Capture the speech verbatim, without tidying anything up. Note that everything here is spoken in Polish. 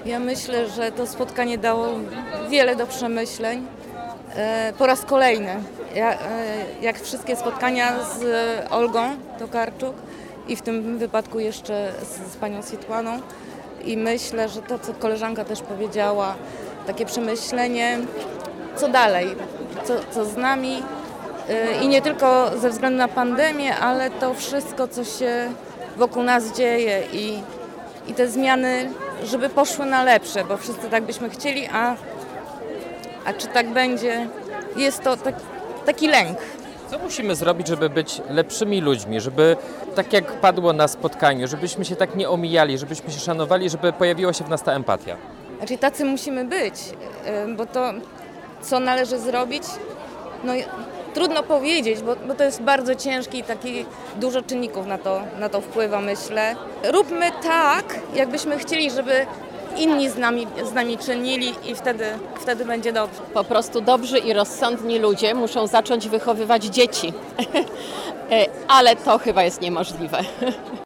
Ja myślę, że to spotkanie dało wiele do przemyśleń. E, Po raz kolejny, ja, e, jak wszystkie spotkania z Olgą Tokarczuk i w tym wypadku jeszcze z, z panią Swietłaną. I myślę, że to, co koleżanka też powiedziała, takie przemyślenie, co dalej, co, co z nami e, i nie tylko ze względu na pandemię, ale to wszystko, co się wokół nas dzieje i, i te zmiany, żeby poszły na lepsze, bo wszyscy tak byśmy chcieli, a, a czy tak będzie, jest to tak, taki lęk. Co musimy zrobić, żeby być lepszymi ludźmi, żeby, tak jak padło na spotkaniu, żebyśmy się tak nie omijali, żebyśmy się szanowali, żeby pojawiła się w nas ta empatia? Znaczy tacy musimy być, y, bo to, co należy zrobić, no trudno powiedzieć, bo, bo to jest bardzo ciężki i taki dużo czynników na to, na to wpływa, myślę. Róbmy tak, jakbyśmy chcieli, żeby inni z nami, z nami czynili i wtedy, wtedy będzie dobrze. Po prostu dobrzy i rozsądni ludzie muszą zacząć wychowywać dzieci, ale to chyba jest niemożliwe.